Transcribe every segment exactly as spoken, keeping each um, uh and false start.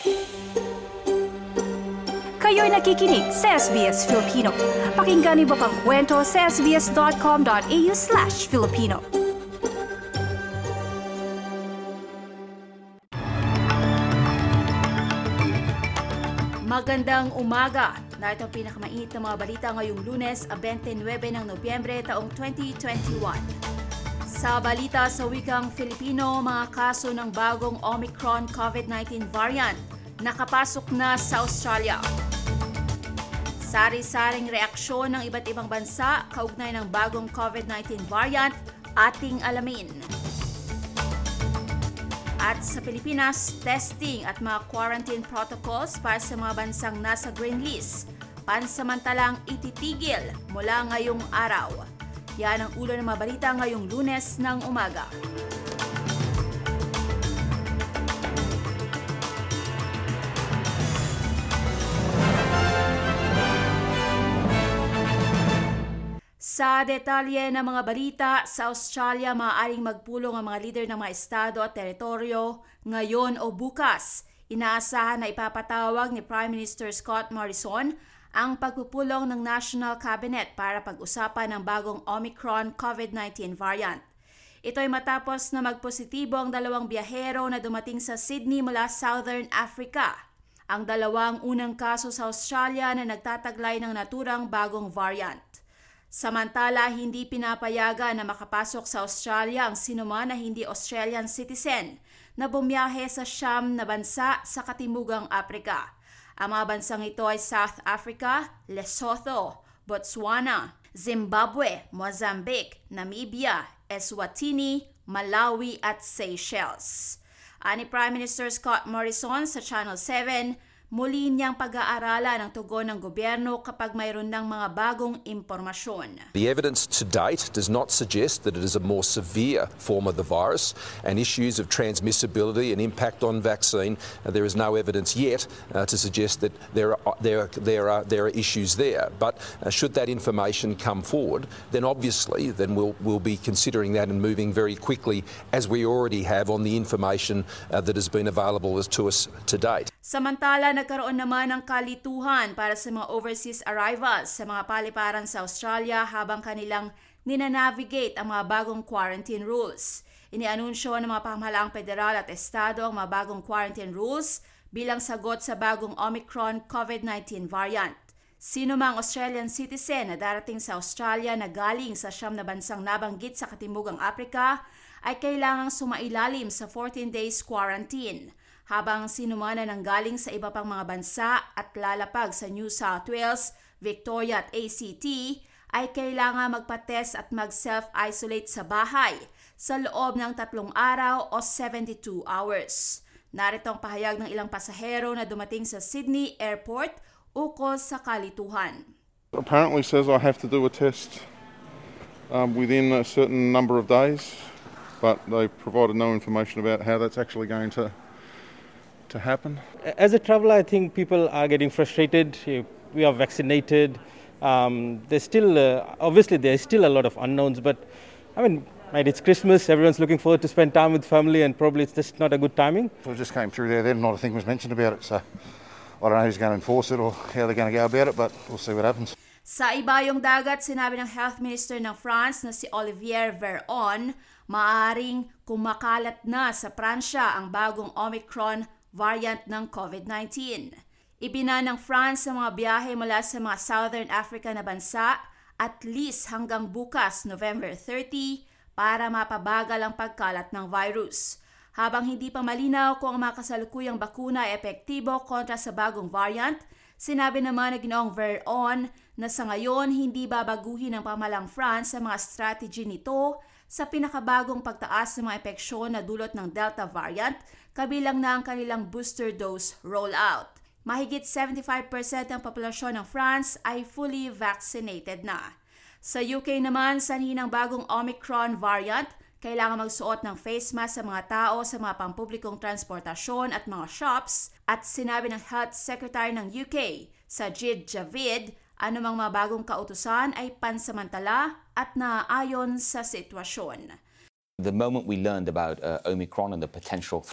Kayo'y nakikinig sa S B S Filipino. Pakinggan niyo pa ang kwento sa sbs.com.au slash Filipino. Magandang umaga! Narito ang pinakamainit na mga balita ngayong Lunes, twenty-nine ng Nobyembre taong twenty twenty-one. Sa balita sa wikang Filipino, mga kaso ng bagong Omicron COVID nineteen variant nakapasok na sa Australia. Sari-saring reaksyon ng iba't ibang bansa kaugnay ng bagong COVID nineteen variant, ating alamin. At sa Pilipinas, testing at mga quarantine protocols para sa mga bansang nasa green list, pansamantalang ititigil mula ngayong araw. Yan ang ulo ng mga balita ngayong Lunes ng umaga. Sa detalye ng mga balita, sa Australia maaaring magpulong ang mga lider ng mga estado at teritoryo ngayon o bukas. Inaasahan na ipapatawag ni Prime Minister Scott Morrison ang pagpupulong ng National Cabinet para pag-usapan ng bagong Omicron COVID nineteen variant. Ito ay matapos na magpositibo ang dalawang biyahero na dumating sa Sydney mula Southern Africa. Ang dalawang unang kaso sa Australia na nagtataglay ng naturang bagong variant. Samantala, hindi pinapayagan na makapasok sa Australia ang sinuman na hindi Australian citizen na bumiyahe sa siyam na bansa sa Katimugang Aprika. Ang mga bansang ito ay South Africa, Lesotho, Botswana, Zimbabwe, Mozambique, Namibia, Eswatini, Malawi at Seychelles. Ani Prime Minister Scott Morrison sa Channel seven, muli niyang pag-aaralan ang tugon ng gobyerno kapag mayroon ng mga bagong impormasyon. The evidence to date does not suggest that it is a more severe form of the virus and issues of transmissibility and impact on vaccine. Uh, there is no evidence yet uh, to suggest that there are, there, there, are, there are issues there. But uh, should that information come forward, then obviously then we'll, we'll be considering that and moving very quickly as we already have on the information uh, that has been available to us to date. Samantala, nagkaroon naman ng kalituhan para sa mga overseas arrivals sa mga paliparan sa Australia habang kanilang ninanavigate ang mga bagong quarantine rules. Inianunsyo ng mga pamahalaang federal at estado ang mga bagong quarantine rules bilang sagot sa bagong Omicron COVID nineteen variant. Sino mang Australian citizen na darating sa Australia na galing sa siyam na bansang nabanggit sa Katimugang Aprika ay kailangang sumailalim sa fourteen days quarantine. Habang sinumana nang galing sa iba pang mga bansa at lalapag sa New South Wales, Victoria at A C T ay kailangan magpa-test at mag-self-isolate sa bahay sa loob ng tatlong araw o seventy-two hours. Narito ang pahayag ng ilang pasahero na dumating sa Sydney Airport ukol sa kalituhan. Apparently says I have to do a test um, within a certain number of days, but they've provided no information about how that's actually going to to happen. As a traveler, I think people are getting frustrated. We are vaccinated. Um, there's still, uh, obviously, there's still a lot of unknowns, but I mean, right, it's Christmas. Everyone's looking forward to spend time with family, and probably it's just not a good timing. So it just came through there, then not a thing was mentioned about it, so I don't know who's going to enforce it or how they're going to go about it, but we'll see what happens. Sa ibayong dagat, sinabi ng Health Minister ng France na si Olivier Véran, maaaring kumakalat na sa Pransya ang bagong Omicron variant ng COVID nineteen. Ibina ng France sa mga biyahe mula sa mga Southern Africa na bansa at least hanggang bukas, November thirtieth, para mapabagal ang pagkalat ng virus. Habang hindi pa malinaw kung ang mga kasalukuyang bakuna ay epektibo kontra sa bagong variant, sinabi naman ni Ginoong Véran na sa ngayon hindi babaguhin ng pamahalang France sa mga strategy nito sa pinakabagong pagtaas ng mga epeksyon na dulot ng Delta variant, kabilang na ang kanilang booster dose rollout. Mahigit seventy-five percent ng populasyon ng France ay fully vaccinated na. Sa U K naman, sanhi ng bagong Omicron variant, kailangan magsuot ng face mask sa mga tao sa mga pampublikong transportasyon at mga shops, at sinabi ng Health Secretary ng U K, Sajid Javid, anumang mga bagong kautusan ay pansamantala at naaayon sa sitwasyon. The moment we learned about uh, Omicron and the potential threat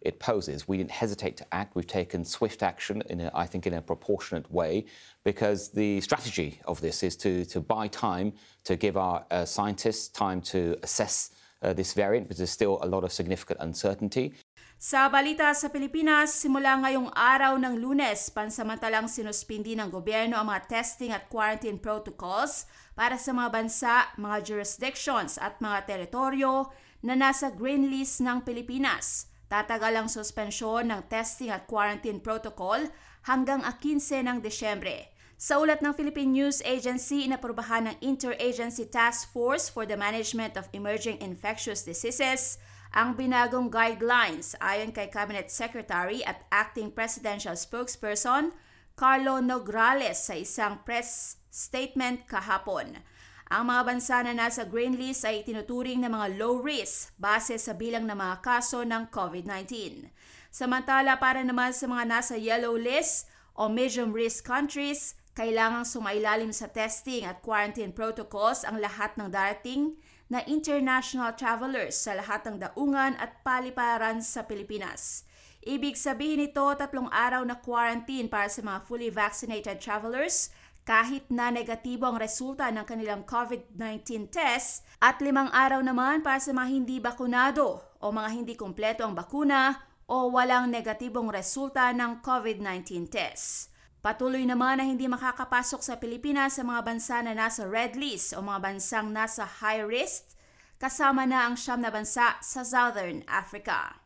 it poses. We didn't hesitate to act. We've taken swift action, in a, I think, in a proportionate way, because the strategy of this is to, to buy time, to give our uh, scientists time to assess uh, this variant, because there's still a lot of significant uncertainty. Sa balita sa Pilipinas, simula ngayong araw ng Lunes, pansamantalang sinuspindi ng gobyerno ang mga testing at quarantine protocols para sa mga bansa, mga jurisdictions at mga teritoryo na nasa green list ng Pilipinas. Tatagal ang suspensyon ng testing at quarantine protocol hanggang fifteen ng Desyembre. Sa ulat ng Philippine News Agency, inaprubahan ng Interagency Task Force for the Management of Emerging Infectious Diseases ang binagong guidelines ayon kay Cabinet Secretary at Acting Presidential Spokesperson Carlo Nograles sa isang press statement kahapon. Ang mga bansa na nasa green list ay tinuturing na mga low risk base sa bilang ng mga kaso ng COVID nineteen. Samantala, para naman sa mga nasa yellow list o medium risk countries, kailangang sumailalim sa testing at quarantine protocols ang lahat ng darating na international travelers sa lahat ng daungan at paliparan sa Pilipinas. Ibig sabihin nito, tatlong araw na quarantine para sa mga fully vaccinated travelers kahit na negatibo ang resulta ng kanilang COVID nineteen test at limang araw naman para sa mga hindi bakunado o mga hindi kumpleto ang bakuna o walang negatibong resulta ng COVID nineteen test. Patuloy naman na hindi makakapasok sa Pilipinas sa mga bansa na nasa red list o mga bansang nasa high risk, kasama na ang siyam na bansa sa Southern Africa.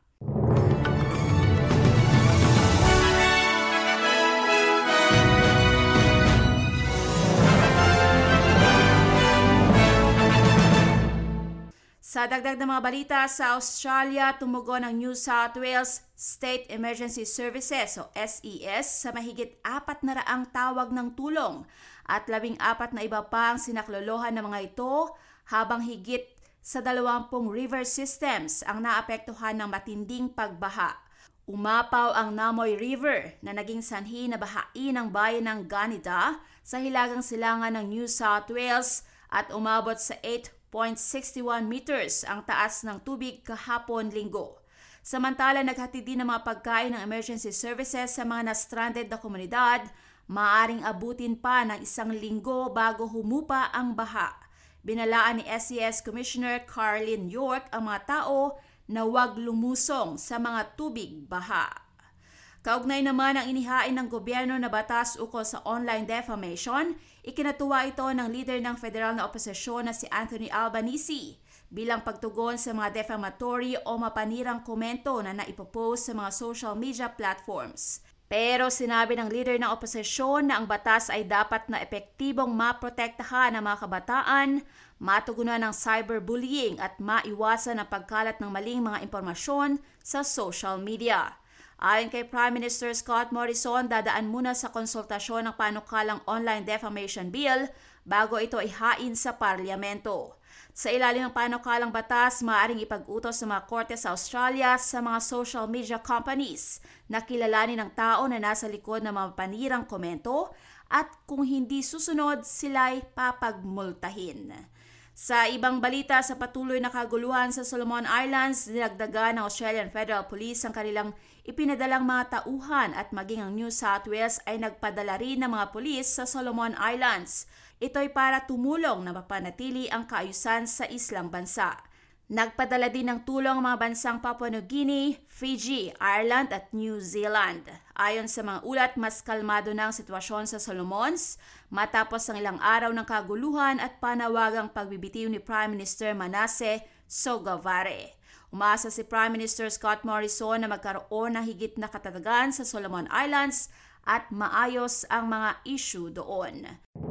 Sa dagdag ng mga balita, sa Australia, tumugon ang New South Wales State Emergency Services o S E S sa mahigit apat na raang tawag ng tulong at labing apat na iba pa ang sinaklolohan ng mga ito habang higit sa dalawampung river systems ang naapektuhan ng matinding pagbaha. Umapaw ang Namoy River na naging sanhi na bahain ng bayan ng Ganida sa hilagang silangan ng New South Wales at umabot sa eight point six one meters ang taas ng tubig kahapon Linggo. Samantala, naghatid din ng mga pagkain ng emergency services sa mga na-stranded na komunidad, maaring abutin pa ng isang linggo bago humupa ang baha. Binalaan ni S E S Commissioner Carlin York ang mga tao na huwag lumusong sa mga tubig baha. Kaugnay naman ang inihain ng gobyerno na batas ukol sa online defamation, ikinatuwa ito ng leader ng federal na oposisyon na si Anthony Albanese bilang pagtugon sa mga defamatory o mapanirang komento na naipopost sa mga social media platforms. Pero sinabi ng leader ng oposisyon na ang batas ay dapat na epektibong maprotektahan ng mga kabataan, matugunan ng cyberbullying at maiwasan ang pagkalat ng maling mga impormasyon sa social media. Ayon kay Prime Minister Scott Morrison, dadaan muna sa konsultasyon ng panukalang online defamation bill bago ito ihain sa parlamento. Sa ilalim ng panukalang batas, maaaring ipag-utos sa mga korte sa Australia sa mga social media companies na kilalanin ng tao na nasa likod ng mga panirang komento at kung hindi susunod, sila'y papagmultahin. Sa ibang balita, sa patuloy na kaguluhan sa Solomon Islands, dinagdagan ng Australian Federal Police ang kanilang ipinadalang mga tauhan at maging ang New South Wales ay nagpadala rin ng mga pulis sa Solomon Islands. Ito'y para tumulong na mapanatili ang kaayusan sa islang bansa. Nagpadala din ng tulong ang mga bansang Papua New Guinea, Fiji, Ireland at New Zealand. Ayon sa mga ulat, mas kalmado na ang sitwasyon sa Solomons matapos ang ilang araw ng kaguluhan at panawagang pagbibitiw ni Prime Minister Manasseh Sogavare. Umasa si Prime Minister Scott Morrison na magkaroon ng higit na katatagan sa Solomon Islands at maayos ang mga issue doon.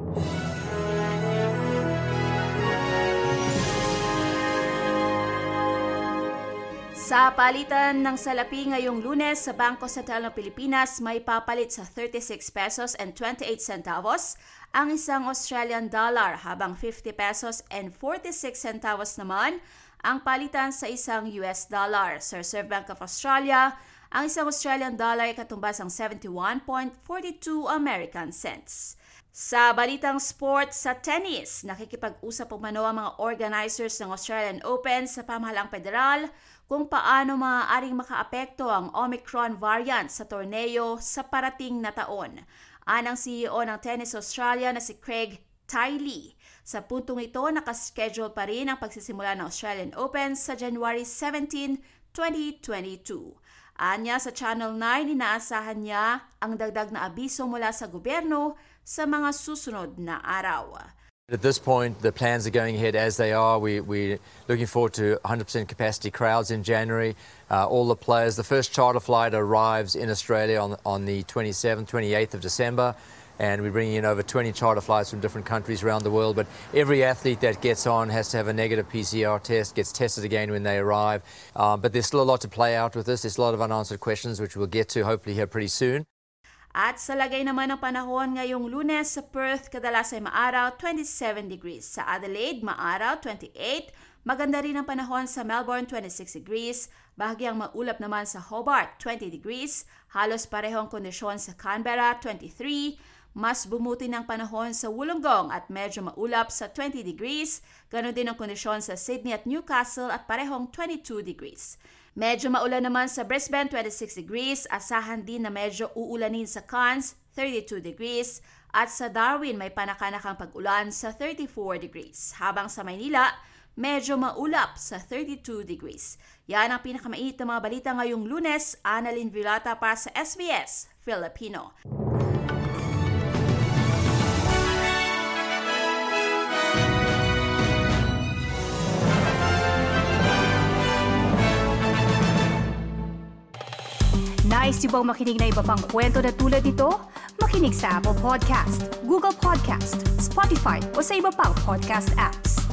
Sa palitan ng salapi ngayong Lunes sa Bangko Sentral ng Pilipinas, may papalit sa thirty-six pesos and twenty-eight centavos ang isang Australian dollar, habang fifty pesos and forty-six centavos naman ang palitan sa isang U S dollar. Sa Reserve Bank of Australia, ang isang Australian dollar ay katumbas ang seventy-one point four two American cents. Sa balitang sports, sa tennis, nakikipag-usap umano ang mga organizers ng Australian Open sa pamahalang federal kung paano maaaring makaapekto ang Omicron variant sa torneo sa parating na taon. Anang C E O ng Tennis Australia na si Craig Tiley. Sa puntong ito, nakaschedule pa rin ang pagsisimula ng Australian Open sa January seventeenth, twenty twenty-two. Anya sa Channel nine, inaasahan niya ang dagdag na abiso mula sa gobyerno sa mga susunod na araw. At this point, the plans are going ahead as they are. We, we're looking forward to one hundred percent capacity crowds in January. Uh, all the players, the first charter flight arrives in Australia on, on the twenty-seventh, twenty-eighth of December. And we're bringing in over twenty charter flights from different countries around the world. But every athlete that gets on has to have a negative P C R test, gets tested again when they arrive. Um, but there's still a lot to play out with this. There's a lot of unanswered questions, which we'll get to hopefully here pretty soon. At sa lagay naman ng panahon ngayong Lunes sa Perth, kadalas ay maaraw, twenty-seven degrees. Sa Adelaide, maaraw, twenty-eight. Maganda rin ang panahon sa Melbourne, twenty-six degrees. Bahagyang maulap naman sa Hobart, twenty degrees. Halos parehong kondisyon sa Canberra, twenty-three. Mas bumuti ng panahon sa Wollongong at medyo maulap sa twenty degrees. Ganon din ang kondisyon sa Sydney at Newcastle at parehong twenty-two degrees. Medyo maulan naman sa Brisbane, twenty-six degrees. Asahan din na medyo uulanin sa Cairns, thirty-two degrees. At sa Darwin, may panakanakang pag-ulan sa thirty-four degrees. Habang sa Maynila, medyo maulap sa thirty-two degrees. Yan ang pinakamainit na mga balita ngayong Lunes. Annalyn Villata para sa S B S Filipino. Nice yung bang makinig na iba pang kwento na tulad ito? Makinig sa Apple Podcast, Google Podcast, Spotify o sa iba pang podcast apps.